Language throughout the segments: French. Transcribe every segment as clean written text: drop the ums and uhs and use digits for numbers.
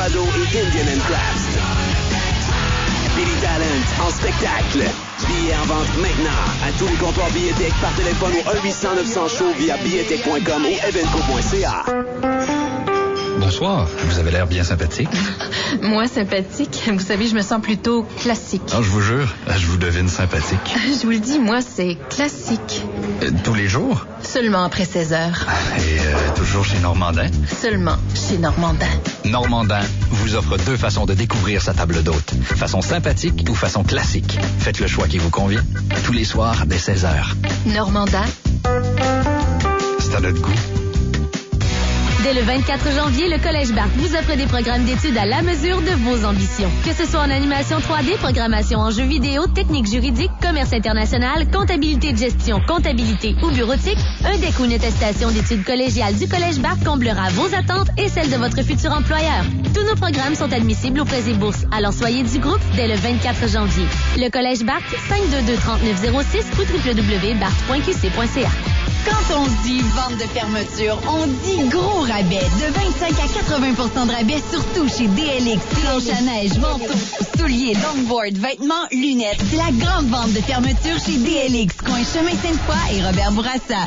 Eldorado et Indian & Crafts. Billy Talent en spectacle. Billets en vente maintenant à tous les comptoirs Billetech par téléphone au 1-800-900-CHOW via billetech.com ou evenco.ca. Bonsoir, vous avez l'air bien sympathique. Moi, sympathique? Vous savez, je me sens plutôt classique. Ah, je vous jure, je vous devine sympathique. Je vous le dis, moi, c'est classique. Tous les jours? Seulement après 16 heures. Et toujours chez Normandin? Seulement chez Normandin. Normandin vous offre 2 façons de découvrir sa table d'hôte. Façon sympathique ou façon classique. Faites le choix qui vous convient. Tous les soirs, dès 16 heures. Normandin. C'est à notre goût. Dès le 24 janvier, le Collège Barthes vous offre des programmes d'études à la mesure de vos ambitions. Que ce soit en animation 3D, programmation en jeux vidéo, technique juridique, commerce international, comptabilité de gestion, comptabilité ou bureautique, un DEC ou une attestation d'études collégiales du Collège Barthes comblera vos attentes et celles de votre futur employeur. Tous nos programmes sont admissibles aux prêts et bourses, alors soyez du groupe dès le 24 janvier. Le Collège Barthes, 522-3906 ou www.barthes.qc.ca. Quand on se dit vente de fermeture, on dit gros rabais. De 25 à 80% de rabais, surtout chez DLX. Planche à neige, manteaux, souliers, longboard, vêtements, lunettes. C'est la grande vente de fermeture chez DLX. Coin Chemin Sainte-Foy et Robert Bourassa.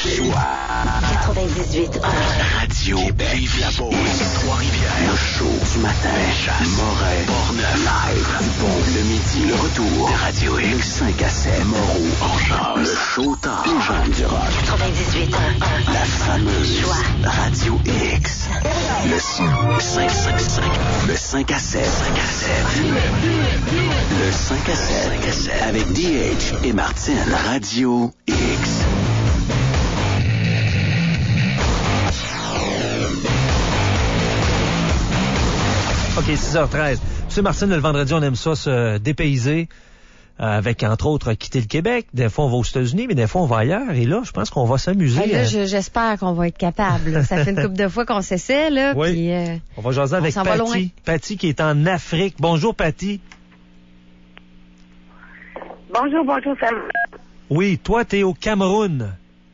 98 Radio Vive-la-Beauce, Trois-Rivières. Le show du matin. Morin, Portneuf, live. Dupont, le midi. Le retour de Radio X. 5 à 7. Moreau, Orgeat. Le showtime. Légende du rock. 98 La fameuse Radio X. Le 555. Le 5 à 7. 5 à 7. Le 5 à 7. Avec DH et Martine. Radio X. OK, 6h13. Monsieur Martine, le vendredi, on aime ça se dépayser. Avec, entre autres, quitter le Québec. Des fois, on va aux États-Unis, mais des fois, on va ailleurs. Et là, je pense qu'on va s'amuser. Là, j'espère qu'on va être capable. Ça fait une couple de fois qu'on s'essaie, là. Oui. Puis, on va jaser avec Patty. Patty qui est en Afrique. Bonjour, Patty. Bonjour, Sam. Oui, toi, t'es au Cameroun.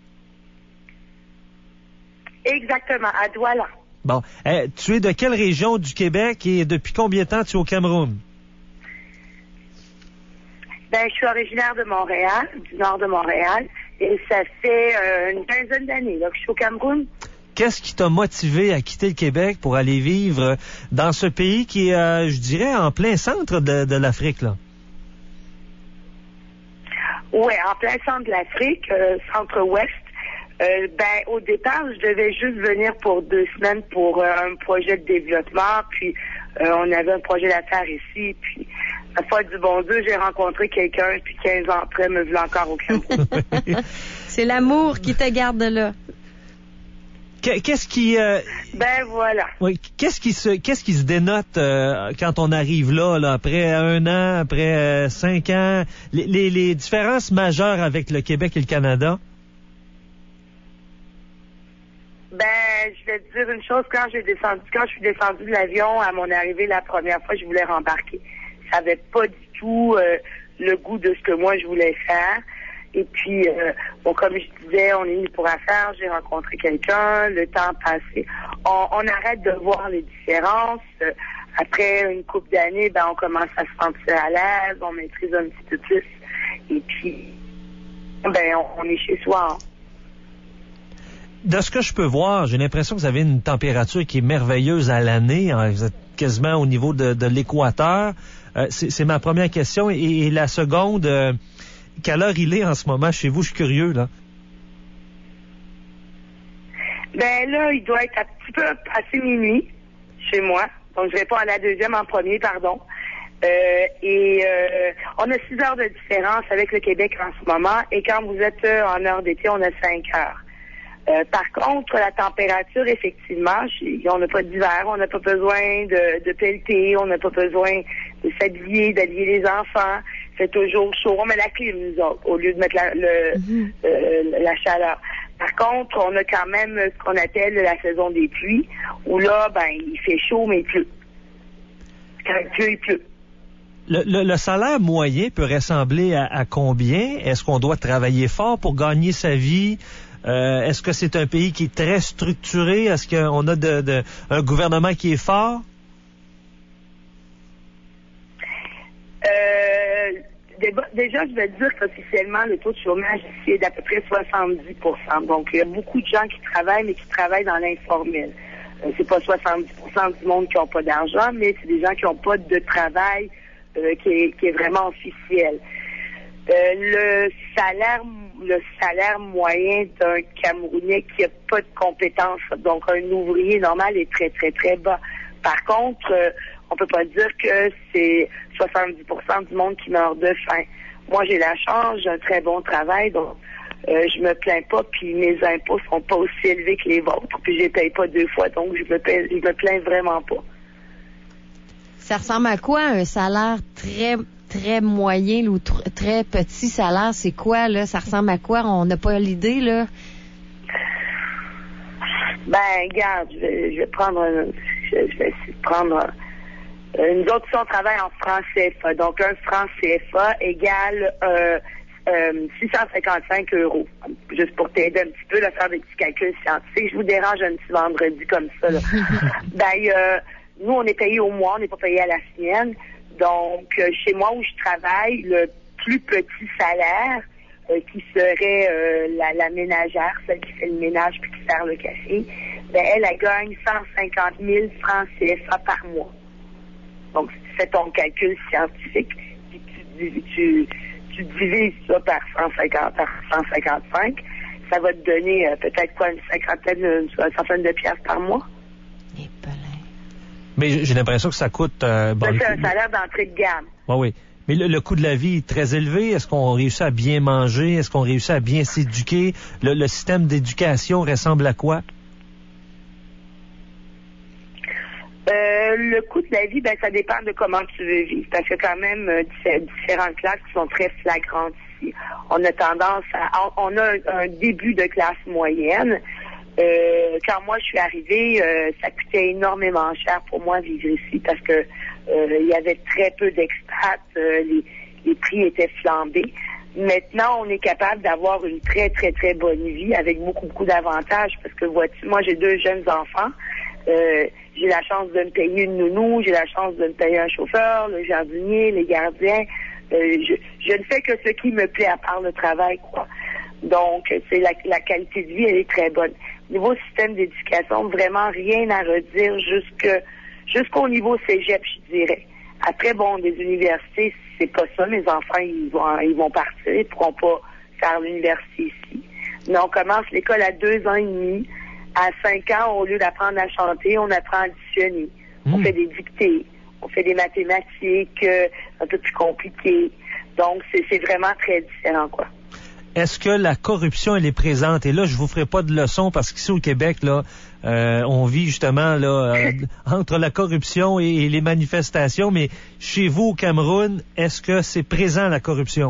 Exactement, à Douala. Bon. Tu es de quelle région du Québec et depuis combien de temps tu es au Cameroun? Je suis originaire de Montréal, du nord de Montréal, et ça fait une quinzaine d'années là, que je suis au Cameroun. Qu'est-ce qui t'a motivé à quitter le Québec pour aller vivre dans ce pays qui est, je dirais, en plein centre de l'Afrique, là? Oui, en plein centre de l'Afrique, centre-ouest. Au départ, je devais juste venir pour 2 semaines pour un projet de développement, puis on avait un projet d'affaires ici, puis la foi du bon Dieu, j'ai rencontré quelqu'un, puis 15 ans après, me voulait encore au Cameroun. C'est l'amour qui te garde là. Qu'est-ce qui... voilà. Oui, qu'est-ce qui se dénote quand on arrive là, après 1 an, après 5 ans, les différences majeures avec le Québec et le Canada? Je vais te dire une chose, quand je suis descendue de l'avion à mon arrivée la première fois, je voulais rembarquer. Ça n'avait pas du tout le goût de ce que moi je voulais faire. Et puis, comme je disais, on est mis pour affaires, j'ai rencontré quelqu'un, le temps passé. On arrête de voir les différences. Après une couple d'années, on commence à se sentir à l'aise, on maîtrise un petit peu plus. Et puis, on est chez soi. Hein. De ce que je peux voir, j'ai l'impression que vous avez une température qui est merveilleuse à l'année. Vous êtes quasiment au niveau de l'équateur. C'est ma première question. Et la seconde, quelle heure il est en ce moment chez vous? Je suis curieux, là. Là, il doit être un petit peu passé minuit chez moi. Donc, je réponds à la deuxième en premier, pardon. On a 6 heures de différence avec le Québec en ce moment. Et quand vous êtes en heure d'été, on a 5 heures. Par contre, la température, effectivement, on n'a pas d'hiver, on n'a pas besoin de pelleter, on n'a pas besoin de s'habiller, d'habiller les enfants. C'est toujours chaud. On met la clim, nous autres, au lieu de mettre la chaleur. Par contre, on a quand même ce qu'on appelle la saison des pluies, où là, il fait chaud, mais il pleut. Quand il pleut, il pleut. Le salaire moyen peut ressembler à combien? Est-ce qu'on doit travailler fort pour gagner sa vie? Est-ce que c'est un pays qui est très structuré? Est-ce qu'on a un gouvernement qui est fort? déjà, je vais dire qu'officiellement, le taux de chômage ici est d'à peu près 70%. Donc, il y a beaucoup de gens qui travaillent, mais qui travaillent dans l'informel. C'est pas 70% du monde qui n'ont pas d'argent, mais c'est des gens qui n'ont pas de travail qui est vraiment officiel. Le salaire moyen d'un Camerounais qui n'a pas de compétences, donc un ouvrier normal, est très, très, très bas. Par contre, on peut pas dire que c'est 70% du monde qui meurt de faim. Moi, j'ai la chance, j'ai un très bon travail, donc je me plains pas, puis mes impôts sont pas aussi élevés que les vôtres, puis je les paye pas 2 fois, donc je me plains vraiment pas. Ça ressemble à quoi un salaire très très moyen ou très petit salaire? C'est quoi, là? Ça ressemble à quoi? On n'a pas l'idée, là? Ben, regarde, je vais essayer de prendre nous autres, si on travaille en franc CFA, donc un franc CFA égale 655 €. Juste pour t'aider un petit peu, là, faire des petits calculs scientifiques. Je vous dérange un petit vendredi comme ça, là. Ben, nous, on est payé au mois, on n'est pas payé à la semaine. Donc, chez moi où je travaille, le plus petit salaire, qui serait la ménagère, celle qui fait le ménage puis qui sert le café, ben, elle gagne 150 000 francs CFA par mois. Donc, si tu fais ton calcul scientifique, puis tu divises ça par 155, ça va te donner peut-être une centaine de piastres par mois. Mais j'ai l'impression que ça coûte... c'est un salaire d'entrée de gamme. Oui. Mais le coût de la vie est très élevé. Est-ce qu'on réussit à bien manger? Est-ce qu'on réussit à bien s'éduquer? Le système d'éducation ressemble à quoi? Le coût de la vie, ben ça dépend de comment tu veux vivre. Parce qu'il y a quand même différentes classes qui sont très flagrantes ici. On a tendance on a un début de classe moyenne. Quand moi je suis arrivée, ça coûtait énormément cher pour moi vivre ici parce que il y avait très peu d'expats, les prix étaient flambés. Maintenant, on est capable d'avoir une très, très, très bonne vie avec beaucoup, beaucoup d'avantages parce que vois-tu, moi j'ai 2 jeunes enfants. J'ai la chance de me payer une nounou, j'ai la chance de me payer un chauffeur, le jardinier, les gardiens. Je ne fais que ce qui me plaît à part le travail, quoi. Donc, c'est la qualité de vie, elle est très bonne. Niveau système d'éducation, vraiment rien à redire jusqu'au niveau cégep, je dirais. Après, bon, des universités, c'est pas ça. Mes enfants, ils vont partir, ils pourront pas faire l'université ici. Mais on commence l'école à 2 ans et demi. À 5 ans, au lieu d'apprendre à chanter, on apprend à additionner. On fait des dictées, on fait des mathématiques un peu plus compliquées. Donc, c'est vraiment très différent, quoi. Est-ce que la corruption, elle est présente? Et là, je vous ferai pas de leçon parce qu'ici au Québec, là, on vit justement là entre la corruption et les manifestations. Mais chez vous, au Cameroun, est-ce que c'est présent, la corruption?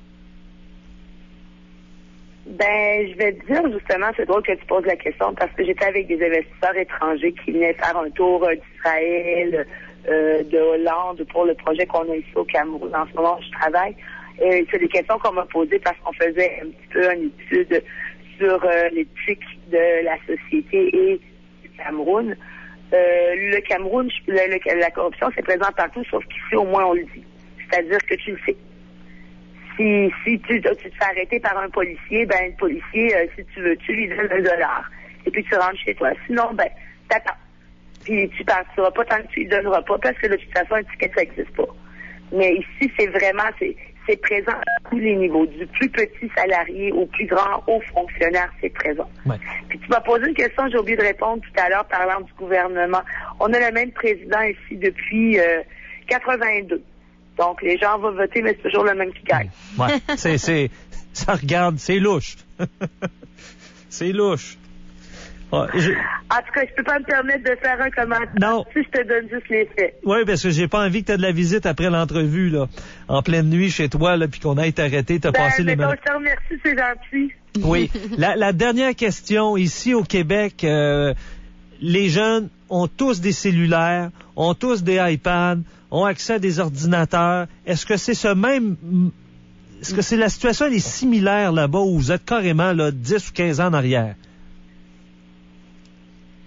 Ben, je vais te dire, justement, c'est drôle que tu poses la question parce que j'étais avec des investisseurs étrangers qui venaient faire un tour d'Israël, de Hollande pour le projet qu'on a ici au Cameroun. En ce moment, je travaille. Et c'est des questions qu'on m'a posées parce qu'on faisait un petit peu une étude sur l'éthique de la société et du Cameroun. Le Cameroun, la corruption, c'est présent partout, sauf qu'ici, au moins, on le dit. C'est-à-dire que tu le sais. Si tu te fais arrêter par un policier, ben le policier, si tu veux, tu lui donnes $1 et puis tu rentres chez toi. Sinon, ben, t'attends. Puis tu partiras pas tant que tu lui donneras pas parce que de toute façon, un ticket, ça n'existe pas. Mais ici, c'est vraiment, c'est présent à tous les niveaux. Du plus petit salarié au plus grand haut fonctionnaire, c'est présent. Ouais. Puis tu m'as posé une question, j'ai oublié de répondre tout à l'heure parlant du gouvernement. On a le même président ici depuis 82. Donc, les gens vont voter, mais c'est toujours le même qui gagne. Ouais, ça regarde, c'est louche. C'est louche. Ouais, en tout cas, je peux pas me permettre de faire un commentaire. Non. Si je te donne juste les faits. Oui, parce que j'ai pas envie que tu aies de la visite après l'entrevue, là, en pleine nuit chez toi, là, puis qu'on aille t'arrêter, t'as passé les mains. Je te remercie, c'est gentil. Oui. La dernière question, ici au Québec, les jeunes ont tous des cellulaires, ont tous des iPads, ont accès à des ordinateurs. Est-ce que c'est est-ce que c'est la situation elle est similaire là-bas où vous êtes carrément là 10 ou 15 ans en arrière?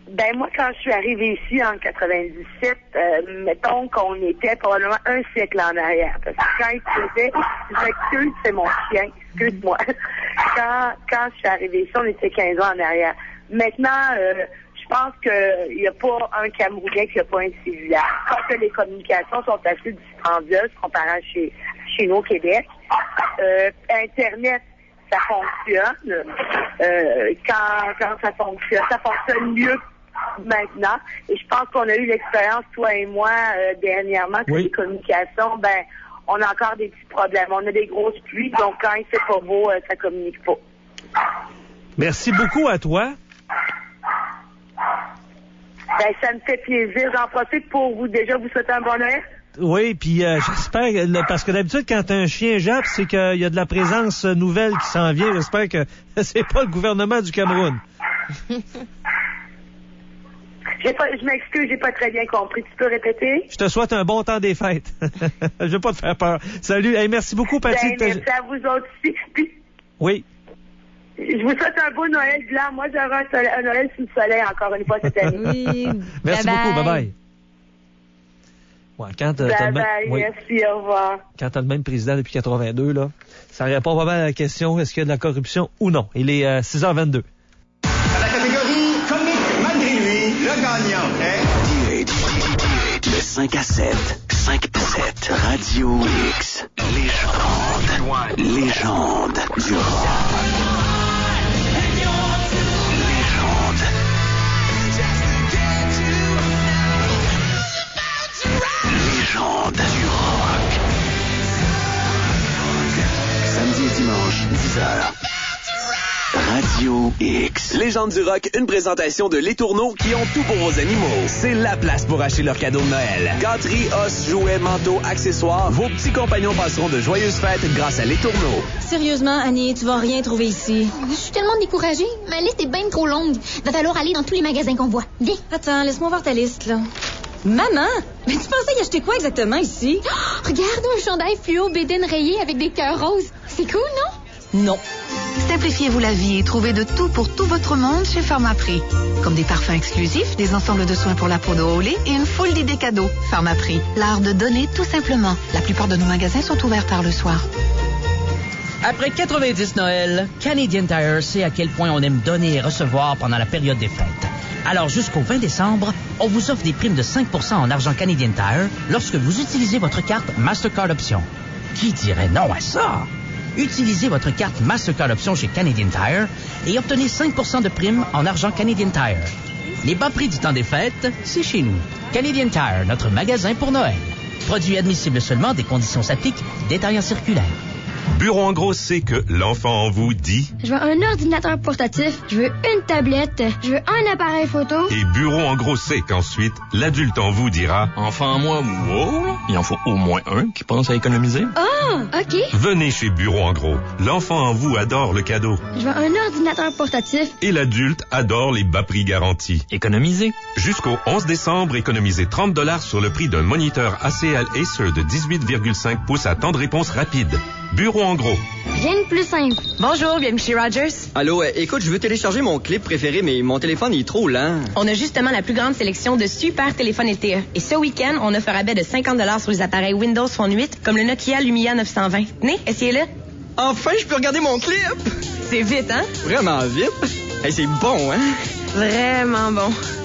Ben moi, quand je suis arrivée ici en 97, mettons qu'on était probablement un siècle en arrière. Parce que quand il faisait, je m'excuse, c'est mon chien, excuse-moi. Quand je suis arrivée ici, on était 15 ans en arrière. Maintenant, je pense qu'il n'y a pas un Camerounais qui n'a pas un cellulaire. Parce que les communications sont assez dispendieuses comparant chez nous au Québec. Internet, ça fonctionne. Quand ça fonctionne mieux maintenant. Et je pense qu'on a eu l'expérience, toi et moi, dernièrement, que les communications, ben, on a encore des petits problèmes. On a des grosses pluies, donc quand il fait pas beau, ça communique pas. Merci beaucoup à toi. Ben, ça me fait plaisir. J'en profite pour vous souhaiter un bon Noël. Oui, puis j'espère, parce que d'habitude, quand un chien jappe, c'est qu'il y a de la présence nouvelle qui s'en vient. J'espère que c'est pas le gouvernement du Cameroun. Je m'excuse, j'ai pas très bien compris. Tu peux répéter? Je te souhaite un bon temps des fêtes. Je veux pas te faire peur. Salut. Hey, merci beaucoup, Patrick. Ben, merci à vous autres aussi. Oui. Je vous souhaite un beau Noël blanc. Moi, j'aurai un Noël sous le soleil encore une fois cette année. Oui. Merci beaucoup. Bye-bye. Ouais, merci, au revoir. Quand t'as le même président depuis 82, là, ça répond pas mal à la question, est-ce qu'il y a de la corruption ou non? Il est 6h22. À la catégorie comique malgré lui, le gagnant est... Le 5 à 7. 5 à 7. Radio X. Légende du rock. Légende du rock. Samedi et dimanche, 10h. Radio X. Légende du rock, une présentation de Les Tourneaux qui ont tout pour vos animaux. C'est la place pour acheter leurs cadeaux de Noël. Gâteries, os, jouets, manteaux, accessoires, vos petits compagnons passeront de joyeuses fêtes grâce à Les Tourneaux. Sérieusement, Annie, tu vas rien trouver ici. Je suis tellement découragée. Ma liste est bien trop longue. Va falloir aller dans tous les magasins qu'on voit. Viens. Attends, laisse-moi voir ta liste, là. Maman! Mais tu pensais y acheter quoi exactement ici? Oh, regarde, un chandail fluo bédaine rayé avec des cœurs roses. C'est cool, non? Non. Simplifiez-vous la vie et trouvez de tout pour tout votre monde chez Pharmaprix. Comme des parfums exclusifs, des ensembles de soins pour la peau de haut lait et une foule d'idées cadeaux. Pharmaprix, l'art de donner tout simplement. La plupart de nos magasins sont ouverts tard le soir. Après 90 Noël, Canadian Tire sait à quel point on aime donner et recevoir pendant la période des fêtes. Alors, jusqu'au 20 décembre, on vous offre des primes de 5% en argent Canadian Tire lorsque vous utilisez votre carte Mastercard Option. Qui dirait non à ça? Utilisez votre carte Mastercard Option chez Canadian Tire et obtenez 5% de primes en argent Canadian Tire. Les bas prix du temps des fêtes, c'est chez nous. Canadian Tire, notre magasin pour Noël. Produit admissible seulement, des conditions s'appliquent, détails en circulaire. Bureau en gros sait que l'enfant en vous dit... Je veux un ordinateur portatif, je veux une tablette, je veux un appareil photo. Et Bureau en gros sait qu'ensuite, l'adulte en vous dira... Enfant en moi, wow, il en faut au moins un qui pense à économiser. Oh, OK. Venez chez Bureau en gros. L'enfant en vous adore le cadeau. Je veux un ordinateur portatif. Et l'adulte adore les bas prix garantis. Économiser. Jusqu'au 11 décembre, économisez 30$ sur le prix d'un moniteur ACL Acer de 18,5 pouces à temps de réponse rapide. Bureau en gros. Rien de plus simple. Bonjour, bienvenue chez Rogers. Allô, écoute, je veux télécharger mon clip préféré, mais mon téléphone il est trop lent. On a justement la plus grande sélection de super téléphones LTE. Et ce week-end, on offre un rabais de 50$ sur les appareils Windows Phone 8, comme le Nokia Lumia 920. Tenez, essayez-le. Enfin, je peux regarder mon clip. C'est vite, hein? Vraiment vite. Hey, c'est bon, hein? Vraiment bon.